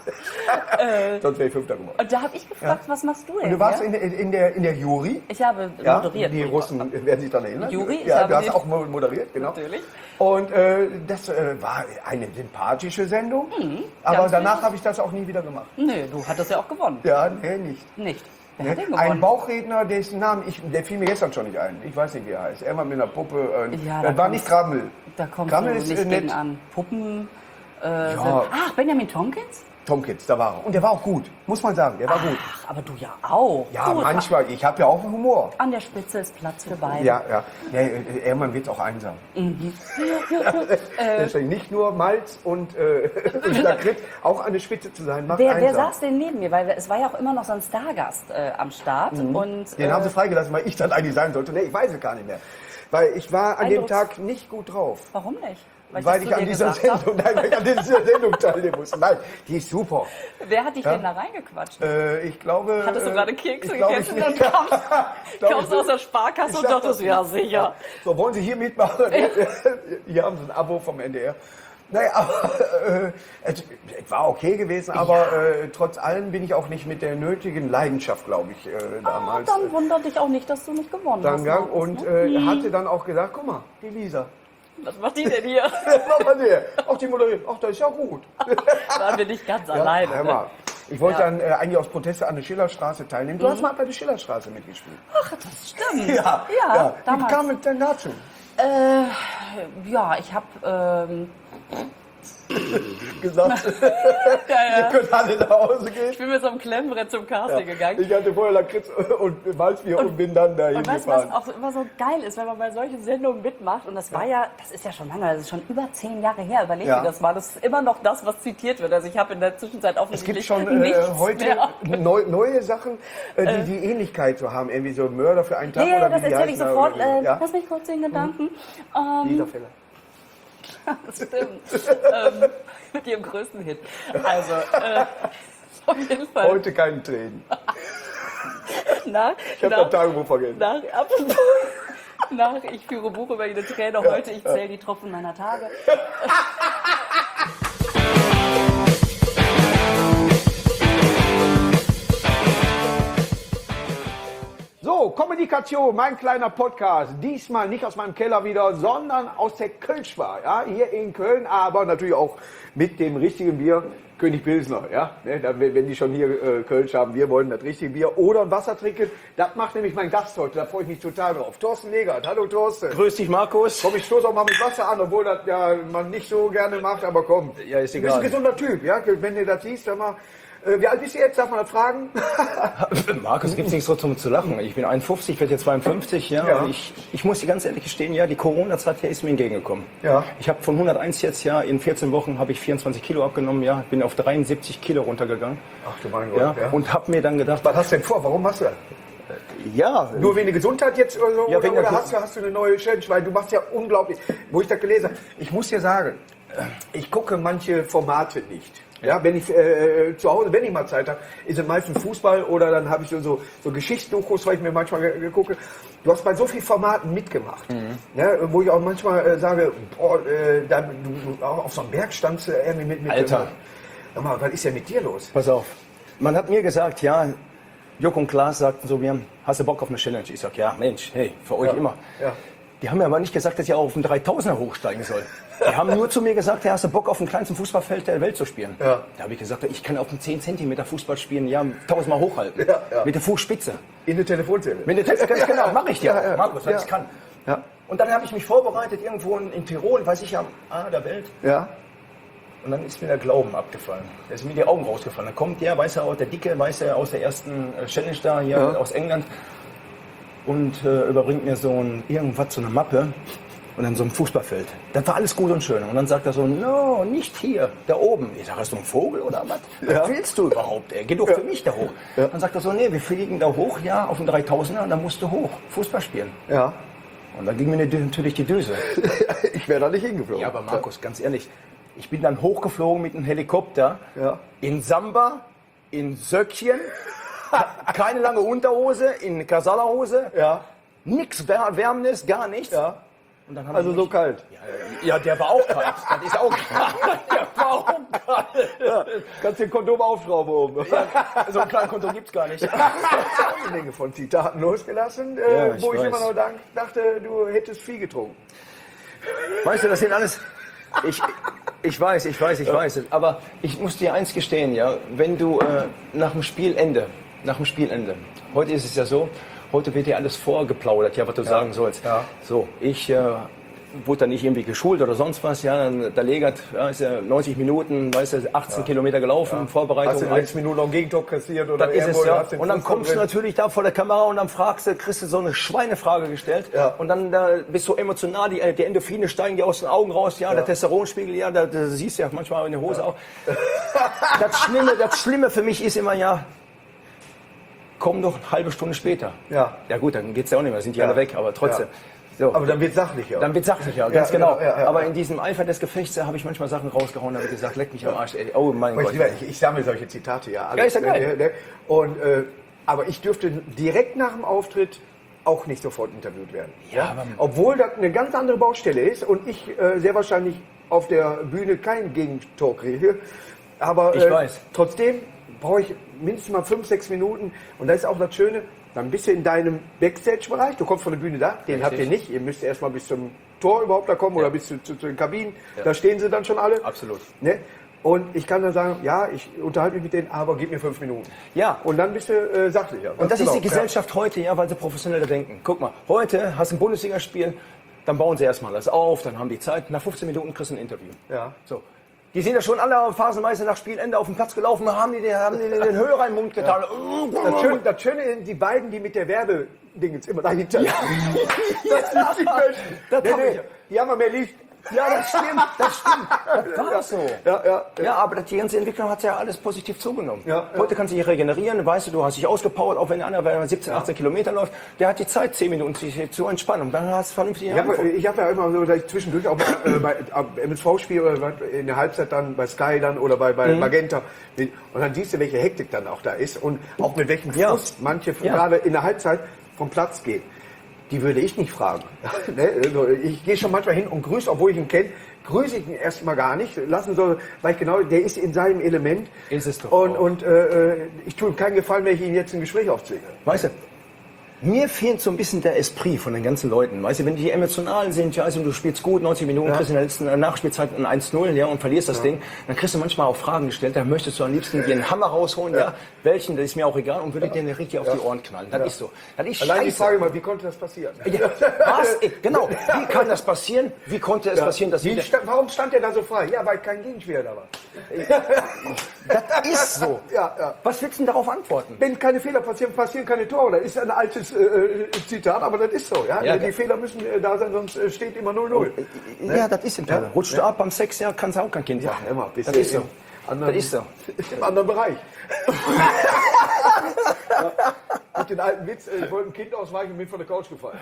sonst wäre ich Fünfter geworden. Und da habe ich gefragt, was machst du denn? Und du warst hier? in der Jury. Ich habe Ja, moderiert. die Russen werden sich daran erinnern. Jury, ich ja, habe du hast die- auch moderiert, genau. Natürlich. Und das war eine sympathische Sendung, aber ganz danach süß. habe ich das auch nie wieder gemacht. Nö, du hattest ja auch gewonnen. Ja, nee, nicht. Nicht. Wer Ne? hat den Ein gewonnen? Bauchredner, dessen Namen, der fiel mir gestern schon nicht ein. Ich weiß nicht, wie er heißt. Er war mit einer Puppe. Ja, das da war kommst- nicht Grammel. Da kommst Grammel du ist nicht nett. gegen an. Puppen Ja. sind... Ach, Benjamin Tompkins? Tomkins, da war er. Und der war auch gut, muss man sagen. Der war gut. Ach, aber du ja auch. Ja, Du, manchmal. Ich habe ja auch Humor. An der Spitze ist Platz für beide. Ja, ja. Nee, irgendwann wird es auch einsam. Deswegen nicht nur Malz und Lakritz, auch an der Spitze zu sein, macht Wer einsam. saß denn neben mir? Weil es war ja auch immer noch so ein Stargast am Start. Und, Den haben sie freigelassen, weil ich dann eigentlich sein sollte. Nee, ich weiß es gar nicht mehr. Weil ich war an dem Eindrucks- Tag nicht gut drauf. Warum nicht? Weil das ich zu an dir dieser gesagt habe. Sendung, nein, weil ich an dieser Sendung teilnehmen musste. Nein, die ist super. Wer hat dich Ja? denn da reingequatscht? Ich glaube... Hattest du gerade Kekse ich glaube, gegessen ich und nicht. kommst aus der Sparkasse Ich und sag dachtest, das ja nicht. sicher. So, wollen Sie hier mitmachen? Hier haben Sie ein Abo vom NDR. Naja, aber es war okay gewesen, aber trotz allem bin ich auch nicht mit der nötigen Leidenschaft, glaube ich, damals Dann wundert dich auch nicht, dass du nicht gewonnen hast. gegangen Markus, und ne? hatte dann auch gesagt, guck mal, die Lisa. Was macht die denn hier? Mach mal der. Auch die moderiert. Ach, das ist ja gut. Da waren wir nicht ganz alleine. Hör Ne? mal. Ich wollte Ja. dann eigentlich aus Proteste an der Schillerstraße teilnehmen. Du hast mal bei der Schillerstraße mitgespielt. Ach, das stimmt. Ja, Ja, Wie damals. kam es denn dazu? Ja, ich habe... Gesagt, ja. ihr könnt alle nach Hause gehen. Ich bin mit so einem Klemmbrett zum Casting gegangen. Ich hatte vorher Lakritz und Malzbier und bin dann dahin Und weißt du, was gefahren. auch immer so geil ist, wenn man bei solchen Sendungen mitmacht? Und das war ja, das ist ja schon lange, das ist schon über 10 Jahre her. Überleg Ja. dir das mal. Das ist immer noch das, was zitiert wird. Also ich habe in der Zwischenzeit Es offensichtlich gibt schon nichts heute mehr. neue Sachen, die Ähnlichkeit so haben. Irgendwie so Mörder für einen Tag Ja, oder das wie die erzähle ich heißen, sofort. oder wie- ja? Lass mich kurz den Gedanken. Dieser Fälle. Das stimmt. Mit ihrem größten Hit. Also, auf jeden Fall. Heute keine Tränen. Nach, Ich habe das Tagebuch vergessen. nach ich führe Buch über jede Träne. Heute, ich zähle die Tropfen meiner Tage. So, Kommunikation, mein kleiner Podcast. Diesmal nicht aus meinem Keller wieder, sondern aus der Kölschbar. Ja, hier in Köln, aber natürlich auch mit dem richtigen Bier, König Pilsner. Ja, ne, wenn die schon hier Kölsch haben, wir wollen das richtige Bier oder ein Wasser trinken. Das macht nämlich mein Gast heute, da freue ich mich total drauf. Thorsten Legert. Hallo Thorsten. Grüß dich, Markus. Komm, ich stoße auch mal mit Wasser an, obwohl das ja man nicht so gerne macht, aber komm. Ja, ist Du bist ein egal. gesunder Typ, ja, wenn du das siehst, sag mal. Wie alt bist du jetzt? Darf man das fragen? Markus, gibt's nichts so zu lachen. Ich bin 51, werde jetzt 52, ja. Ja. Und ich muss dir ganz ehrlich gestehen, ja, die Corona-Zeit hier ist mir entgegengekommen. Ja. Ich habe von 101 jetzt, ja, in 14 Wochen habe ich 24 Kilo abgenommen, ja. Bin auf 73 Kilo runtergegangen. Ach du mein Gott, Ja. ja. Und habe mir dann gedacht, Was hast du denn vor? Warum machst du das? ja, Nur wegen der Gesundheit jetzt oder so? Ja, oder wegen der oder hast du eine neue Challenge? Weil du machst ja unglaublich. Wo ich das gelesen habe. Ich muss dir sagen, ich gucke manche Formate nicht. Ja, wenn ich zu Hause, wenn ich mal Zeit habe, ist es meistens Fußball oder dann habe ich so Geschichtsdokus, weil ich mir manchmal gucke. Du hast bei so vielen Formaten mitgemacht, ne, wo ich auch manchmal sage, boah, du auch auf so einem Berg standst du irgendwie mit Alter. Sag mal, was ist denn mit dir los? pass auf. Man hat mir gesagt, ja, Jörg und Klaas sagten so mir, hast du Bock auf eine Challenge? Ich sag, ja, Mensch, hey, für euch immer. Ja. Die haben mir aber nicht gesagt, dass ich auch auf den 3000er hochsteigen soll. Die haben nur zu mir gesagt, hast du Bock auf dem kleinsten Fußballfeld der Welt zu spielen? Ja. Da habe ich gesagt, ich kann auf dem 10 cm Fußball spielen, ja, 1000-mal hochhalten. Ja, ja. Mit der Fußspitze. In der Telefonzelle. Ganz genau, mache ich dir. Ja, ja. Markus, weil Ja. ich kann. Ja. Und dann habe ich mich vorbereitet, irgendwo in Tirol, weiß ich, am A der Welt. Ja. Und dann ist mir der Glauben abgefallen. Da ist mir die Augen rausgefallen. Dann kommt der, weiß er, der Dicke, weiß er, aus der ersten Challenge da hier aus England und überbringt mir so eine Mappe und dann so ein Fußballfeld. Das war alles gut und schön. Und dann sagt er so, no, nicht hier, da oben. Ich sage, hast du einen Vogel oder was? Was willst du überhaupt? Geh doch für mich da hoch. Dann sagt er so, nee, wir fliegen da hoch, ja, auf den 3000er und dann musst du hoch, Fußball spielen. Ja. Und dann ging mir natürlich die Düse. Ich wäre da nicht hingeflogen. Ja, aber Markus, ganz ehrlich, ich bin dann hochgeflogen mit einem Helikopter in Samba, in Söckchen, keine lange Unterhose, in Kasalahose, nix Wärmendes, gar nichts. Ja. Und dann haben Also die so mich- kalt. Ja, der war auch kalt. Das ist auch kalt. Der war auch kalt. Ja. Kannst den Kondom aufschrauben oben. Ja, so ein kleines Konto gibt's gar nicht. Eine Menge von Zitaten losgelassen, Ja, ich wo ich weiß. immer noch dachte, du hättest viel getrunken. Weißt du, das sind alles... Ich weiß. Aber ich muss dir eins gestehen, ja, wenn du nach dem Spielende, heute ist es ja so, heute wird dir alles vorgeplaudert, ja, was du sagen sollst. Ja. So, ich wurde da nicht irgendwie geschult oder sonst was, ja, der Legert, ja, ist ja 90 Minuten, weißt du, 18 Kilometer gelaufen, Vorbereitung. Hast du in den letzten Minuten noch einen Gegentor kassiert? Oder Das ist es, irgendwo, ja. hast den Und dann Fuß kommst du verbrennt? natürlich da vor der Kamera und dann kriegst du so eine Schweinefrage gestellt. Ja. Und dann da bist du emotional, die Endorphine steigen dir aus den Augen raus, ja, der Testosteronspiegel, ja, da siehst du ja manchmal in der Hose auch. Das Schlimme für mich ist immer, ja, komm doch eine halbe Stunde später. Ja. Ja gut, dann geht's ja auch nicht mehr, sind die alle weg, aber trotzdem. So. Aber dann wird sachlicher. Dann wird sachlicher, ganz genau. ja. Aber in diesem Eifer des Gefechts habe ich manchmal Sachen rausgehauen, da habe ich gesagt, leck mich am Arsch, ey. Oh mein Weißt Gott. du, ich sammle solche Zitate ja alle. Ja, ist ja geil. Und, aber ich dürfte direkt nach dem Auftritt auch nicht sofort interviewt werden. Ja, aber- Obwohl das eine ganz andere Baustelle ist und ich sehr wahrscheinlich auf der Bühne keinen Gegentor kriege. Aber Ich weiß. trotzdem brauche ich mindestens mal 5, 6 Minuten. Und das ist auch das Schöne, dann bist du in deinem Backstage-Bereich. Du kommst von der Bühne da, den habt ihr nicht. Ihr müsst erst mal bis zum Tor überhaupt da kommen oder bis zu den Kabinen. Da stehen sie dann schon alle. Absolut. Ne? Und ich kann dann sagen, ja, ich unterhalte mich mit denen, aber gib mir 5 Minuten. Ja. Und dann bist du sachlicher. Und das ist die genau, Gesellschaft heute, ja, weil sie professioneller denken. Guck mal, heute hast du ein Bundesligaspiel, dann bauen sie erstmal alles auf, dann haben die Zeit, nach 15 Minuten kriegst du ein Interview. Ja. So. Die sind ja schon alle phasenweise nach Spielende auf dem Platz gelaufen, haben die den Hörer im Mund getan. Das Schöne sind die beiden, die mit der Werbedingens immer dahinter. Ja. Das ist die Besten. Das hab ich. Die haben wir mehr Licht. Ja, das stimmt. Das war so. Ja. Ja, aber die ganze Entwicklung hat ja alles positiv zugenommen. Ja. Heute kannst du dich regenerieren, weißt du hast dich ausgepowert, auch wenn der andere 17, 18 Kilometer läuft, der hat die Zeit, 10 Minuten sich zu entspannen. Dann hast du vernünftig Ich hab ja immer so, dass ich zwischendurch auch bei MSV-Spiel oder in der Halbzeit dann bei Sky dann oder bei Magenta und dann siehst du, welche Hektik dann auch da ist und auch mit welchem Frust manche gerade in der Halbzeit vom Platz gehen. Die würde ich nicht fragen. Ne? Also ich gehe schon manchmal hin und grüße, obwohl ich ihn kenne, grüße ich ihn erstmal gar nicht. Lassen so, weil ich genau, der ist in seinem Element. Ist es doch Und ich tue ihm keinen Gefallen, wenn ich ihn jetzt ein Gespräch aufzwinge. Weißt du, mir fehlt so ein bisschen der Esprit von den ganzen Leuten. Weißt du, wenn die emotional sind, ja, also du spielst gut, 90 Minuten, kriegst in der letzten Nachspielzeit ein 1-0, ja, und verlierst das Ding, dann kriegst du manchmal auch Fragen gestellt, da möchtest du am liebsten dir einen Hammer rausholen, ja, welchen, das ist mir auch egal, und würde dir richtig auf die Ohren knallen. Das ist so. Das ist Allein die scheiße. Frage mal, wie konnte das passieren? Ja, was? Genau. Wie kann das passieren? Wie konnte es passieren, dass Warum stand er da so frei? Ja, weil kein Gegenspieler da war. das ist so. Ja. Was willst du denn darauf antworten? Wenn keine Fehler passieren keine Tore. Das ist ein altes Zitat, aber das ist so. Ja? Ja, Die Fehler müssen da sein, sonst steht immer 0-0. Ja, das ist im Teil. Rutscht du ab beim Sex, ja, kannst du auch kein Kind machen. immer. Das ist so. Das ist so. Im anderen Bereich. Mit den alten Witz, ich wollte ein Kind ausweichen und bin von der Couch gefallen.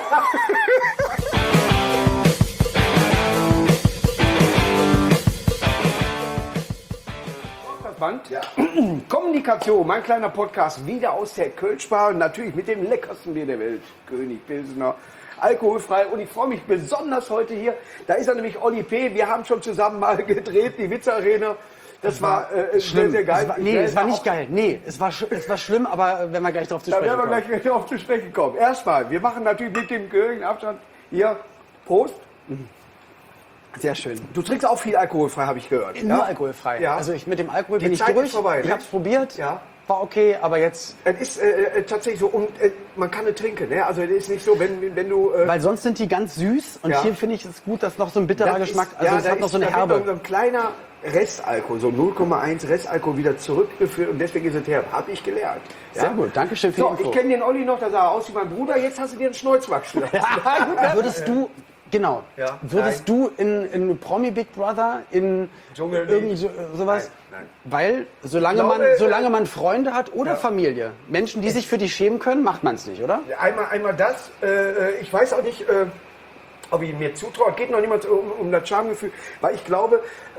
Band. Ja. Kommunikation, mein kleiner Podcast, wieder aus der Kölschbar, natürlich mit dem leckersten Bier der Welt, König Pilsner, alkoholfrei. Und ich freue mich besonders heute hier, da ist er nämlich Olli P., wir haben schon zusammen mal gedreht, die Witze-Arena. Das war sehr, sehr geil. Es war nicht geil. Nee, es war schlimm, aber wenn wir gleich drauf zu Da sprechen werden wir kommen. gleich drauf zu sprechen kommen. Erstmal, wir machen natürlich mit dem gehörigen Abstand hier Prost. Sehr schön. Du trinkst auch viel alkoholfrei, habe ich gehört. Nur alkoholfrei. Ja. Also mit dem Alkohol Die bin ich Zeit durch. ist vorbei, Ich ne? habe es probiert. Ja. War okay, aber jetzt... Es ist tatsächlich so, und man kann nicht trinken. Ne? Also es ist nicht so, wenn du... Weil sonst sind die ganz süß und Ja. hier finde ich es gut, dass noch so ein bitterer das Geschmack, ist- also ja, es da hat noch ist- so eine da wird Herbe. so ein kleiner Restalkohol, so 0,1 Restalkohol wieder zurückgeführt und deswegen ist es herb. Habe ich gelernt. Ja? Sehr gut, danke schön für So, die Info. ich kenne den Olli noch, da sah er aus wie mein Bruder, jetzt hast du dir einen Schnäuz wachsen lassen. Würdest du, genau, Ja. würdest du in Promi Big Brother, in Dschungel irgendwie nicht. sowas, Nein. weil solange, Ich glaube, solange man Freunde hat oder Familie, Menschen, die sich für dich schämen können, macht man es nicht, oder? Einmal das, ich weiß auch nicht, ob ich mir zutraue, geht noch niemand um das Schamgefühl, weil ich glaube,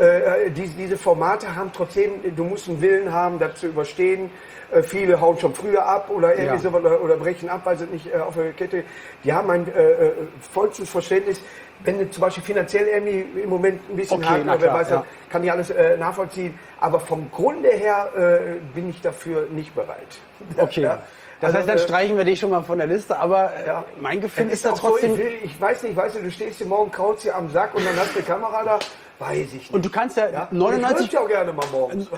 diese Formate haben trotzdem, du musst einen Willen haben, das zu überstehen. Viele hauen schon früher ab oder irgendwie Ja. sowas oder brechen ab, weil sie nicht auf der Kette. Die haben ein vollstes Verständnis. Wenn du zum Beispiel finanziell irgendwie im Moment ein bisschen Okay, hart na oder wer klar, weiß, ja. kann ich alles nachvollziehen. Aber vom Grunde her bin ich dafür nicht bereit. Okay. Ja. Das heißt, dann Also, streichen wir dich schon mal von der Liste, aber ja. mein Gefühl Es ist da auch so, trotzdem... ich weiß nicht, weißt du, du stehst hier morgen, krautst hier am Sack und dann hast du eine Kamera da, weiß ich nicht. Und du kannst ja, ja? 99 Ich würd ja auch gerne mal morgens.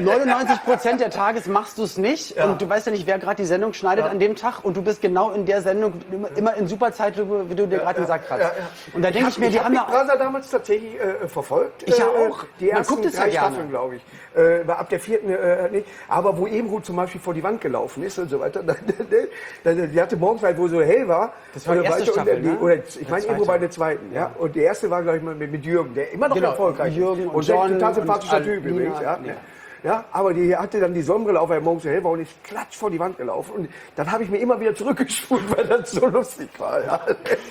99% der Tages machst du es nicht und du weißt ja nicht, wer gerade die Sendung schneidet an dem Tag und du bist genau in der Sendung immer in Superzeit, wie du dir gerade den Sack kratzt. Und da denke ich mir, die hab haben Big ja... Brother damals tatsächlich verfolgt. Ich ja auch. Die Man ersten guckt es ja 3 gerne. Staffeln, glaube ich. War ab der 4. Nicht. Aber wo Ebenruth zum Beispiel vor die Wand gelaufen ist und so weiter, die hatte morgens, weil wo so hell war. Das war die erste weiter, Staffel, ne? oder ich meine, zweite. irgendwo bei der zweiten. Ja. Und der erste war, glaube ich, mal mit Jürgen, der immer noch Genau, erfolgreich Jürgen ist. und der John total sympathischer und Typ Alina, übrigens. Ja. ja. Ja, aber die hatte dann die Sonnenbrille auf, weil morgens so hell war und ist klatsch vor die Wand gelaufen. Und dann habe ich mir immer wieder zurückgespult, weil das so lustig war. Ja.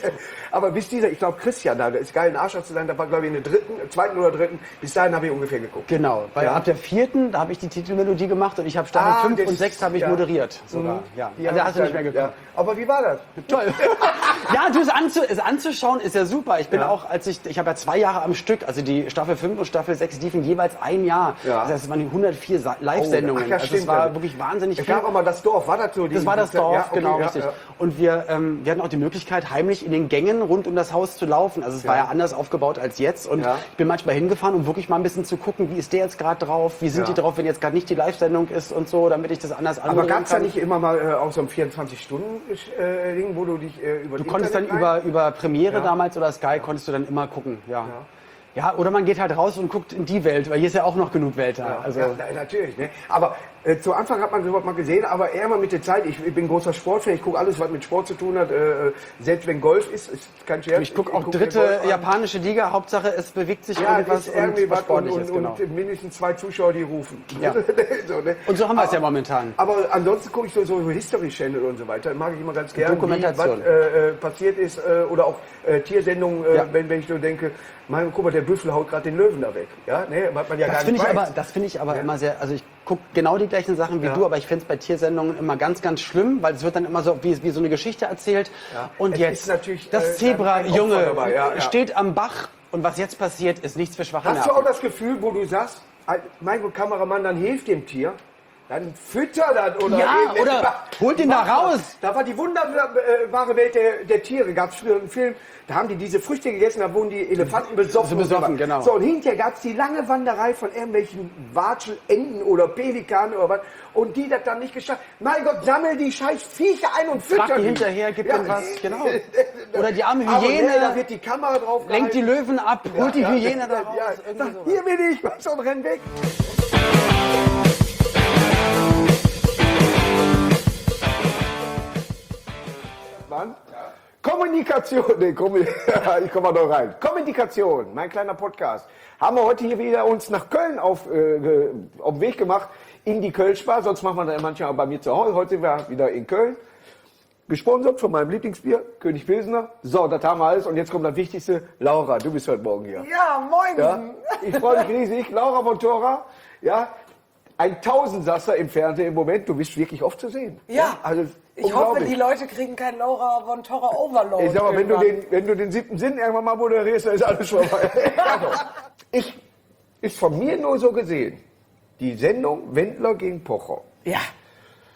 Aber bis dieser, ich glaube Christian, da ist geil, ein Arsch zu sein, da war glaube ich in der zweiten oder dritten, bis dahin habe ich ungefähr geguckt. Genau, weil ab der 4., da habe ich die Titelmelodie gemacht und ich habe Staffel 5 und 6 habe ich moderiert sogar. Ja. Die Also da haben hast du nicht mehr dann- geguckt. Ja. Aber wie war das? Toll. Ja, du, es anzuschauen ist ja super. Ich bin auch, ich habe ja 2 Jahre am Stück, also die Staffel 5 und Staffel 6 liefen jeweils ein Jahr. Ja. Das heißt, es waren die 104 Live-Sendungen. Ach ja, Also stimmt, es war ja. wirklich wahnsinnig Es viel. gab auch mal das Dorf, war das so? Das war das Dorf, ja, okay, genau, ja, richtig. ja. Und wir hatten auch die Möglichkeit, heimlich in den Gängen rund um das Haus zu laufen. Also es war ja anders aufgebaut als jetzt. Und Ja. ich bin manchmal hingefahren, um wirklich mal ein bisschen zu gucken, wie ist der jetzt gerade drauf, wie sind Ja. die drauf, wenn jetzt gerade nicht die Live-Sendung ist und so, damit ich das anders Aber anmoderieren gab es da kann. nicht immer mal auch so ein 24-Stunden-Ding, wo du dich über Du die konntest dann Internet rein- über Premiere Ja. damals oder Sky konntest du dann immer gucken, ja. Ja, oder man geht halt raus und guckt in die Welt, weil hier ist ja auch noch genug Welt da. Also, Ja, natürlich. Ne? Aber zu Anfang hat man sowas mal gesehen, aber eher mal mit der Zeit. Ich bin großer Sportfan, ich gucke alles, was mit Sport zu tun hat. Selbst wenn Golf ist kein Scherz. ich gucke auch guck mir dritte Golf an. japanische Liga, Hauptsache es bewegt sich Ja, irgendwas ist irgendwie und was was Sportliches, genau. und mindestens 2 Zuschauer, die rufen. Ja. so, ne? Und so haben wir es ja momentan. Aber ansonsten gucke ich so History Channel und so weiter. Mag ich immer ganz gerne, Dokumentation. was passiert ist. Oder auch Tiersendungen, Ja. wenn ich so denke, guck mal, der Büffel haut gerade den Löwen da weg. Ja, ne? Was man ja gar Das finde nicht ich, weiß. find ich aber immer sehr, also ich gucke genau die gleichen Sachen wie du, aber ich finde es bei Tiersendungen immer ganz, ganz schlimm, weil es wird dann immer so wie so eine Geschichte erzählt. Ja. Und Es jetzt, ist natürlich, das dann ein Zebra, Opfer Junge, dabei, ja. steht am Bach und was jetzt passiert, ist nichts für schwache Hast du auch Nerven. das Gefühl, wo du sagst, mein Gott, Kameramann, dann hilft dem Tier, dann fütter das oder... Ja, oder holt ihn da raus. Da war die wunderbare Welt der Tiere. Gab es früher einen Film, da haben die diese Früchte gegessen, da wurden die Elefanten besoffen. So besoffen, und so. genau. So, und hinterher gab es die lange Wanderei von irgendwelchen Watschel, Enten oder Pelikanen oder was. Und die das dann nicht geschafft. Mein Gott, sammel die scheiß Viecher ein und fütter Frag die hinterher, gib ihm was, genau. Oder die arme Aber Hyäne, nee, da wird die Kamera drauf lenkt die gehalten. Löwen ab, holt die Hyäne da raus. Ja, irgendwie sag, sowas. hier bin ich, was und renn weg. Mann. Kommunikation, nee, ich komme mal noch rein. Kommunikation, mein kleiner Podcast. Haben wir heute hier wieder uns nach Köln auf den Weg gemacht, in die Kölsch-Bar. Sonst machen wir das manchmal auch bei mir zu Hause. Heute sind wir wieder in Köln. Gesponsert von meinem Lieblingsbier, König Pilsner. So, das haben wir alles. Und jetzt kommt das Wichtigste. Laura, du bist heute Morgen hier. Ja, moin. Ja, ich freue mich riesig. Laura von Tora, ja, ein Tausendsasser im Fernsehen im Moment. Du bist wirklich oft zu sehen. Ja. Also, Ich hoffe, unglaublich. die Leute kriegen kein Laura von Torra Overload. Ich sag mal, irgendwann. wenn du den 7. Sinn irgendwann mal moderierst, dann ist alles vorbei. Also, ist von mir nur so gesehen, die Sendung Wendler gegen Pocher. Ja.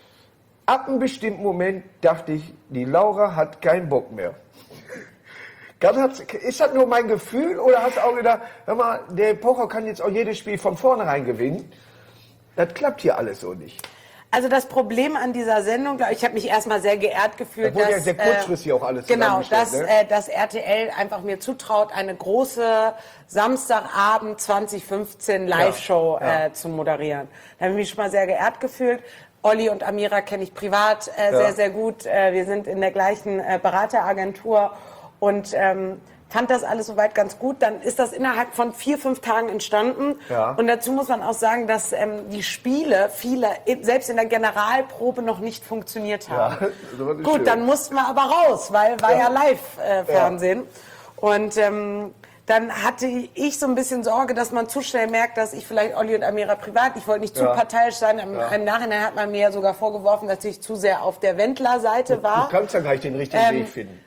Ab einem bestimmten Moment dachte ich, die Laura hat keinen Bock mehr. Ist das nur mein Gefühl oder hast du auch gedacht, hör mal, der Pocher kann jetzt auch jedes Spiel von vornherein gewinnen? Das klappt hier alles so nicht. Also das Problem an dieser Sendung, ich habe mich erstmal sehr geehrt gefühlt, da wurde ja sehr kurzfristig auch alles genau, zusammengestellt, dass RTL einfach mir zutraut, eine große Samstagabend 2015 Live-Show zu moderieren. Da habe ich mich schon mal sehr geehrt gefühlt. Olli und Amira kenne ich privat sehr, sehr gut. Wir sind in der gleichen Berateragentur und fand das alles soweit ganz gut. Dann ist das innerhalb von 4-5 Tagen entstanden. Ja. Und dazu muss man auch sagen, dass die Spiele, viele, selbst in der Generalprobe noch nicht funktioniert haben. Ja, gut, schön. Dann mussten wir aber raus, weil war ja Live-Fernsehen. Und dann hatte ich so ein bisschen Sorge, dass man zu schnell merkt, dass ich vielleicht Olli und Amira privat, ich wollte nicht zu parteiisch sein. Im Nachhinein hat man mir ja sogar vorgeworfen, dass ich zu sehr auf der Wendler-Seite war. Du kannst ja gar nicht den richtigen Weg finden.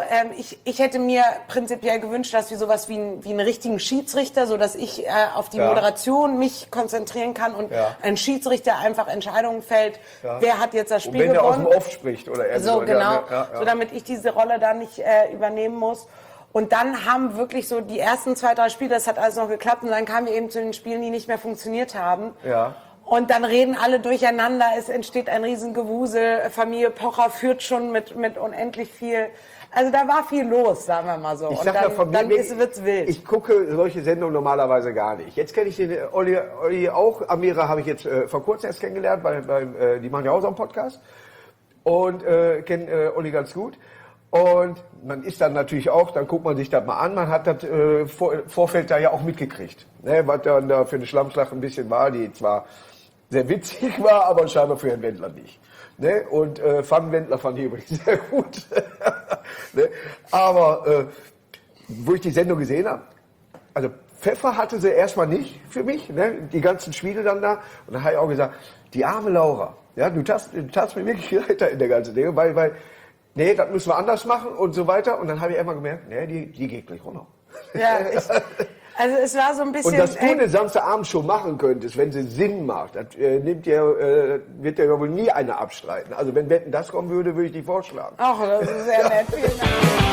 Ich hätte mir prinzipiell gewünscht, dass wir sowas wie einen richtigen Schiedsrichter, so dass ich auf die Moderation mich konzentrieren kann und ein Schiedsrichter einfach Entscheidungen fällt, wer hat jetzt das Spiel gewonnen. Wenn der aus dem Off spricht oder er so. Genau, so damit ich diese Rolle dann nicht übernehmen muss. Und dann haben wirklich so die ersten 2-3 Spiele, das hat alles noch geklappt und dann kamen wir eben zu den Spielen, die nicht mehr funktioniert haben. Ja. Und dann reden alle durcheinander, es entsteht ein Riesengewusel, Familie Pocher führt schon mit unendlich viel. Also da war viel los, sagen wir mal so. Ich und sag dann wird's wild. Ich gucke solche Sendungen normalerweise gar nicht. Jetzt kenne ich den Olli auch. Amira habe ich jetzt vor kurzem erst kennengelernt, die machen ja auch so einen Podcast. Und kenne Olli ganz gut. Und man ist dann natürlich auch, dann guckt man sich das mal an, man hat das Vorfeld da ja auch mitgekriegt. Ne, was dann da für eine Schlammschlacht ein bisschen war, die zwar sehr witzig war, aber scheinbar für Herrn Wendler nicht. Ne? Und Wendler fand ich übrigens sehr gut. Ne? Aber wo ich die Sendung gesehen habe, also Pfeffer hatte sie erstmal nicht für mich, ne? Die ganzen Spiele dann da. Und dann habe ich auch gesagt, die arme Laura, ja, du tatst mir wirklich leid in der ganzen Dinge, weil nee, das müssen wir anders machen und so weiter. Und dann habe ich immer gemerkt, nee, die geht gleich runter. Ja, also es war so ein bisschen... Und dass du eine Samstagabendshow machen könntest, wenn sie Sinn macht, das wird ja wohl nie einer abstreiten. Also wenn Wetten, das kommen würde, würde ich die vorschlagen. Ach, das ist sehr nett. Vielen Dank.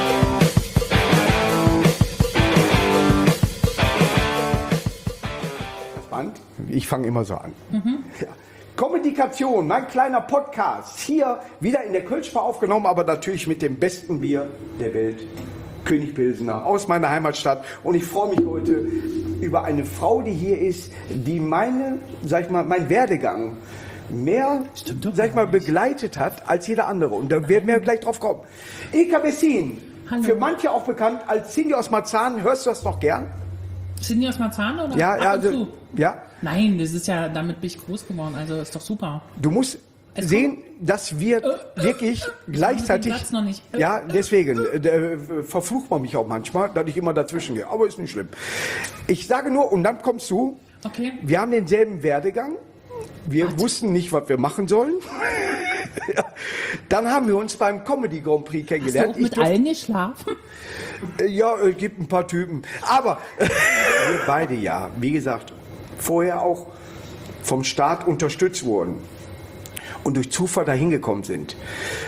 Spannend. Ich fange immer so an. Ja. Kommunikation, mein kleiner Podcast, hier wieder in der Kölschbar aufgenommen, aber natürlich mit dem besten Bier der Welt, König Pilsener, aus meiner Heimatstadt. Und ich freue mich heute über eine Frau, die hier ist, die meinen Werdegang mehr, begleitet hat als jeder andere. Und da werden wir gleich drauf kommen. Ilka Bessin, für manche auch bekannt als Cindy aus Marzahn. Hörst du das noch gern? Cindy aus Marzahn oder? Ja, also, ja. Nein, das ist ja, damit bin ich groß geworden, also ist doch super. Du musst sehen, dass wir wirklich gleichzeitig... Den Platz noch nicht. Ja, deswegen verflucht man mich auch manchmal, dass ich immer dazwischen gehe, aber ist nicht schlimm. Ich sage nur, und dann kommst du, wir haben denselben Werdegang, wir wussten nicht, was wir machen sollen. Ja. Dann haben wir uns beim Comedy Grand Prix kennengelernt. Hast du auch mit allen geschlafen? Ja, es gibt ein paar Typen. Aber wir beide ja, wie gesagt, vorher auch vom Staat unterstützt wurden und durch Zufall dahin gekommen sind.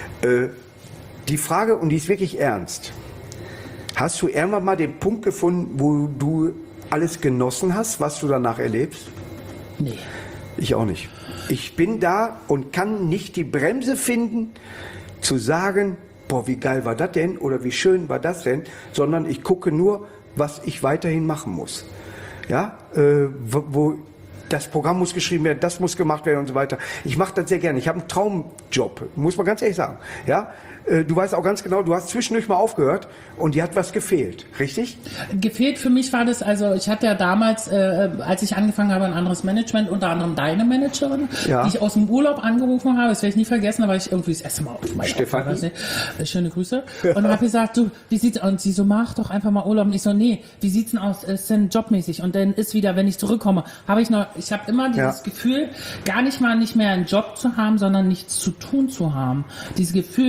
Die Frage, und die ist wirklich ernst, hast du irgendwann mal den Punkt gefunden, wo du alles genossen hast, was du danach erlebst? Nee. Ich auch nicht. Ich bin da und kann nicht die Bremse finden, zu sagen, boah, wie geil war das denn oder wie schön war das denn, sondern ich gucke nur, was ich weiterhin machen muss. Ja, wo das Programm muss geschrieben werden, das muss gemacht werden und so weiter. Ich mache das sehr gerne. Ich habe einen Traumjob, muss man ganz ehrlich sagen. Ja, du weißt auch ganz genau, du hast zwischendurch mal aufgehört und dir hat was gefehlt, richtig? Gefehlt für mich war das, also ich hatte ja damals, als ich angefangen habe, ein anderes Management, unter anderem deine Managerin, die ich aus dem Urlaub angerufen habe, das werde ich nie vergessen, da war ich irgendwie das erste Mal auf meinem Stefanie. Schöne Grüße. Und habe gesagt, du, wie sieht's aus? Und sie so, mach doch einfach mal Urlaub. Und ich so, nee, wie sieht's denn aus? Ist denn jobmäßig? Und dann ist wieder, wenn ich zurückkomme, ich habe immer dieses Gefühl, gar nicht mehr einen Job zu haben, sondern nichts zu tun zu haben. Dieses Gefühl, wieder zu Hause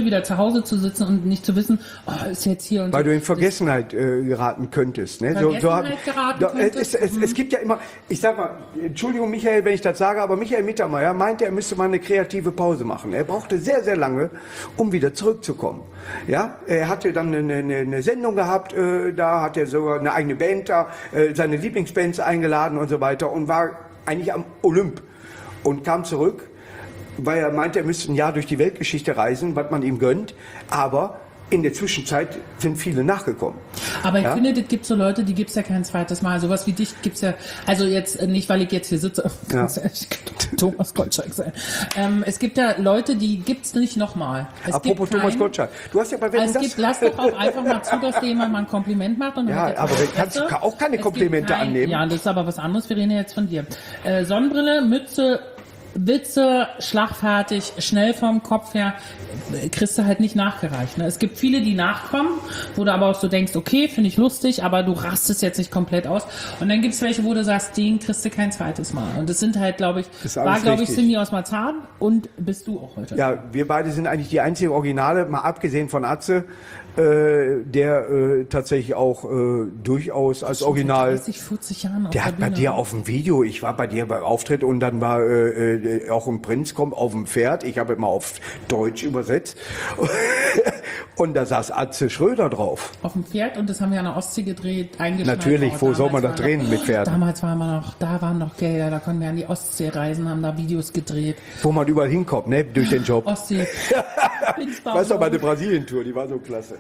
Hause zu sitzen und nicht zu wissen, oh, ist jetzt hier und Weil so. du in Vergessenheit geraten könntest. Ne? Vergessenheit geraten könntest? Es gibt ja immer, ich sag mal, Entschuldigung Michael, wenn ich das sage, aber Michael Mittermeier meinte, er müsste mal eine kreative Pause machen. Er brauchte sehr, sehr lange, um wieder zurückzukommen. Ja, er hatte dann eine Sendung gehabt, da hat er sogar eine eigene Band da, seine Lieblingsbands eingeladen und so weiter und war eigentlich am Olymp und kam zurück, weil er meinte, er müsste ein Jahr durch die Weltgeschichte reisen, was man ihm gönnt, aber in der Zwischenzeit sind viele nachgekommen. Aber ich finde, das gibt so Leute, die gibt's ja kein zweites Mal. Sowas wie dich gibt's ja, also jetzt nicht, weil ich jetzt hier sitze, ich könnte Thomas Gottschalk sein. Es gibt ja Leute, die gibt's nicht nochmal. Apropos Thomas Gottschalk, du hast ja bei Wetten, lass doch auch einfach mal zu, dass dir jemand mal ein Kompliment macht. Und ja, aber kannst du auch keine Komplimente annehmen. Ja, das ist aber was anderes. Wir reden ja jetzt von dir. Sonnenbrille, Mütze, Witze, schlagfertig, schnell vom Kopf her, kriegst du halt nicht nachgereicht. Ne? Es gibt viele, die nachkommen, wo du aber auch so denkst, okay, finde ich lustig, aber du rastest jetzt nicht komplett aus. Und dann gibt es welche, wo du sagst, den kriegst du kein zweites Mal. Und das sind halt, glaube ich, Cindy aus Marzahn und bist du auch heute. Ja, wir beide sind eigentlich die einzigen Originale, mal abgesehen von Atze, der tatsächlich auch durchaus als Original. 30, 40 Jahren auf der hat bei dir auf dem Video, ich war bei dir beim Auftritt und dann war auch ein Prinz kommt auf dem Pferd, ich habe immer auf Deutsch übersetzt und da saß Atze Schröder drauf. Auf dem Pferd und das haben wir an der Ostsee gedreht, eingeschneit. Natürlich, wo soll man das drehen mit Pferden? Damals da waren noch Gelder, da konnten wir an die Ostsee reisen, haben da Videos gedreht. Wo man überall hinkommt, ne, durch den Job. Ostsee. Weißt du, meine Brasilien-Tour, die war so klasse.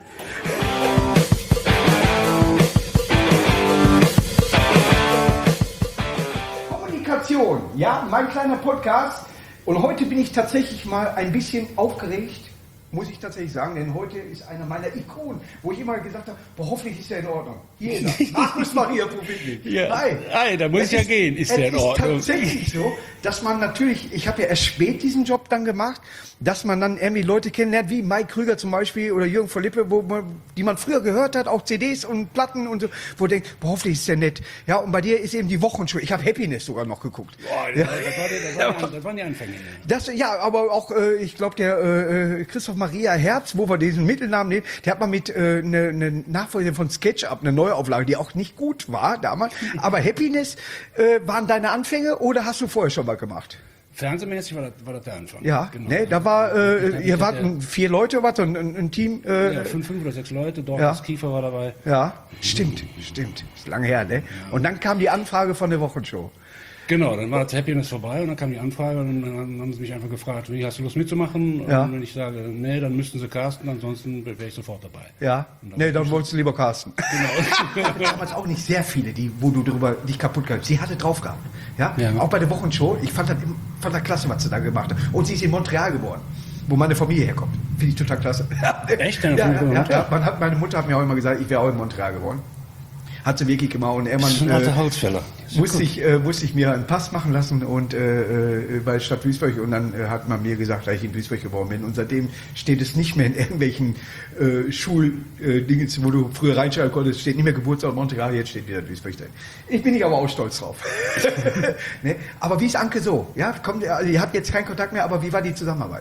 Kommunikation, ja, mein kleiner Podcast. Und heute bin ich tatsächlich mal ein bisschen aufgeregt, muss ich tatsächlich sagen, denn heute ist einer meiner Ikonen, wo ich immer gesagt habe, boah, hoffentlich ist er in Ordnung. Hier ist er. Markus Maria Profitlich. Ja. Nein, da muss ich ja gehen. Ist der in Ordnung? Es ist tatsächlich so, dass man natürlich, ich habe ja erst spät diesen Job dann gemacht, dass man dann irgendwie Leute kennenlernt, wie Mike Krüger zum Beispiel oder Jürgen von Lippe, die man früher gehört hat, auch CDs und Platten und so, wo man denkt, boah, hoffentlich ist der nett. Ja, und bei dir ist eben die Wochenshow. Ich habe Happiness sogar noch geguckt. Boah, ja. das waren die Anfänge. Ja, aber auch, ich glaube, der Christoph Maria Herz, wo wir diesen Mittelnamen nehmen, der hat mal mit eine Nachfolge von SketchUp, eine Neuauflage, die auch nicht gut war damals. Aber Happiness waren deine Anfänge oder hast du vorher schon mal gemacht? Fernsehmäßig war das der Anfang. Ja, genau. Ne, da war, ihr wart 4 Leute, was, ein Team? Ja, 5 oder 6 Leute, Dortmund Kiefer war dabei. Ja, stimmt. Ist lange her, ne? Ja. Und dann kam die Anfrage von der Wochenshow. Genau, dann war das Happiness vorbei und dann kam die Anfrage und dann haben sie mich einfach gefragt, wie hast du Lust mitzumachen? Und wenn ich sage, nee, dann müssten sie casten, ansonsten wäre ich sofort dabei. Ja, nee, dann wolltest du lieber casten. Genau. Damals auch nicht sehr viele, wo du darüber dich kaputt gehabt hast. Sie hatte drauf gehabt. Ja? Auch bei der Wochenshow, ich fand das klasse, was sie da gemacht hat. Und sie ist in Montreal geboren, wo meine Familie herkommt. Finde ich total klasse. Echt? Meine Mutter hat mir auch immer gesagt, ich wäre auch in Montreal geboren. Hat sie wirklich gemacht. Und das ist ein alter Holzfäller. Musste ich mir einen Pass machen lassen und bei Stadt Duisburg und dann hat man mir gesagt, dass ich in Duisburg geboren bin und seitdem steht es nicht mehr in irgendwelchen Schuldingen, wo du früher reinschreiben konntest, steht nicht mehr Geburtsort Montreal, jetzt steht wieder Duisburg drin. Ich bin nicht aber auch stolz drauf. Ne? Aber wie ist Anke so? Ja, ihr habt jetzt keinen Kontakt mehr, aber wie war die Zusammenarbeit?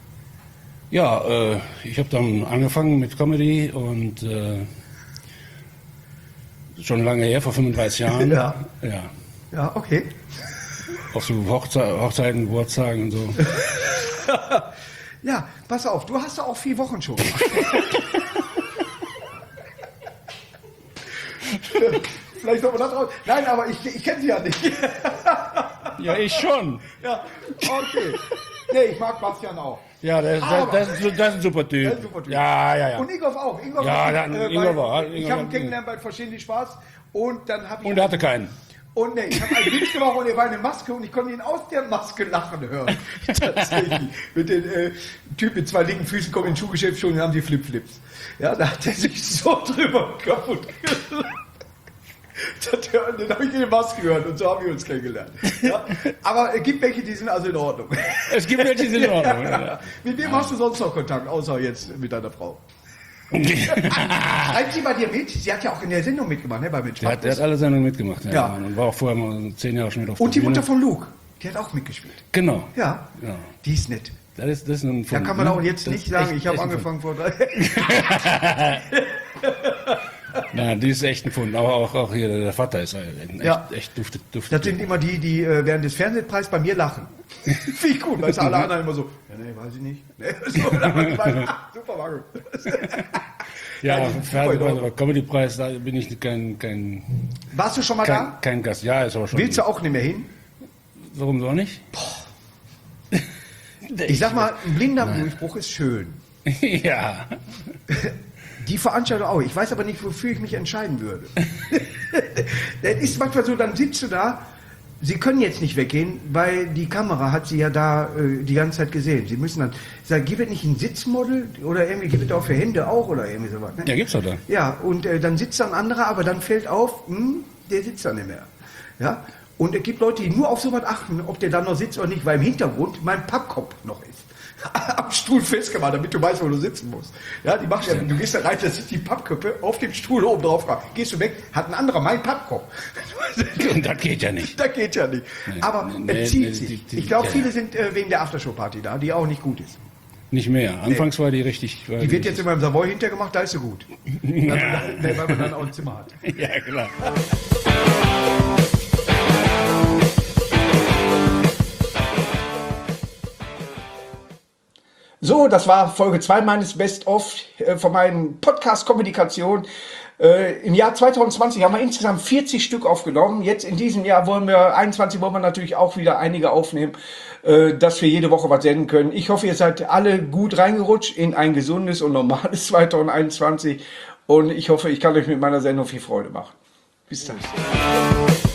Ja, ich habe dann angefangen mit Comedy und schon lange her, vor 35 Jahren. Ja, okay. Auf so Hochzeiten, Geburtstagen und so. Ja, pass auf, du hast ja auch 4 Wochen schon gemacht. Vielleicht soll man das raus. Nein, aber ich kenne sie ja nicht. Ja, ich schon. Ja, okay. Nee, ich mag Bastian auch. Ja, das ist ein super Typ. Ja. Und Ingolf auch. Ich habe ihn kennengelernt bei Verstehen die Spaß und dann habe ich... Und er hatte keinen. Und nee, ich habe einen Witz gemacht und er war eine Maske und ich konnte ihn aus der Maske lachen hören. Tatsächlich. Mit den Typ mit 2 linken Füßen kommt in den Schuhgeschäft schon und haben die Flipflips. Ja, da hat er sich so drüber kaputt gelacht. Dann habe ich die Maske gehört und so haben wir uns kennengelernt. Ja? Aber es gibt welche, die sind also in Ordnung. Es gibt welche, die sind in Ordnung. Ja. Mit wem hast du sonst noch Kontakt, außer jetzt mit deiner Frau? Schreibt sie bei dir mit? Sie hat ja auch in der Sendung mitgemacht, ne? Der hat alle Sendungen mitgemacht. Ja. Und war auch vorher mal 10 Jahre schon mit auf Und die Mutter von Luke, die hat auch mitgespielt. Genau. Ja. Die ist nett. Das ist ein Fund, Da kann man ne? auch jetzt Das nicht ist sagen, echt- ich habe echt ein angefangen vor 3 Nein, die ist echt ein Fund. Aber auch hier, der Vater ist echt duftet. Das sind immer die während des Fernsehpreises bei mir lachen. Finde ich gut, weil alle anderen immer so, ja, nee, weiß ich nicht. Nee, so, super, Marco. Ja, die sind super in Fernsehpreis Ordnung. oder Comedypreis, da bin ich kein Warst du schon mal da? kein Gast. Ja, ist aber schon. Willst du auch nicht mehr hin? Warum so nicht? Ich sag mal, ein Blinddarmdurchbruch ist schön. Ja. Die Veranstaltung auch. Ich weiß aber nicht, wofür ich mich entscheiden würde. Das ist manchmal so, dann sitzt du da, Sie können jetzt nicht weggehen, weil die Kamera hat Sie ja da die ganze Zeit gesehen. Sie müssen dann, ich sage, gibt es nicht ein Sitzmodel oder irgendwie, gibt es auch für Hände auch oder irgendwie sowas? Ne? Ja, gibt's doch da. Ja, und dann sitzt da ein anderer, aber dann fällt auf, der sitzt da nicht mehr. Ja? Und es gibt Leute, die nur auf sowas achten, ob der da noch sitzt oder nicht, weil im Hintergrund mein Pappkopf noch ist. Am Stuhl festgemacht, damit du weißt, wo du sitzen musst. Ja, die machen ja, du gehst da rein, da sind die Pappköpfe auf dem Stuhl oben drauf. Gehst du weg, hat ein anderer mein Pappkopf. Das geht ja nicht. Das geht ja nicht. Nee, Aber nee, es zieht nee, sich. die- Ich glaube, ja, viele ja. sind wegen der Aftershow-Party da, die auch nicht gut ist. Nicht mehr. Anfangs war die richtig. Die wird jetzt in meinem Savoy hintergemacht, da ist sie gut. Ja. Weil man dann auch ein Zimmer hat. Ja, klar. So, das war Folge 2 meines Best-of von meinem Podcast Kommunikation. Im Jahr 2020 haben wir insgesamt 40 Stück aufgenommen. Jetzt in diesem Jahr 21 wollen wir natürlich auch wieder einige aufnehmen, dass wir jede Woche was senden können. Ich hoffe, ihr seid alle gut reingerutscht in ein gesundes und normales 2021. Und ich hoffe, ich kann euch mit meiner Sendung viel Freude machen. Bis dann.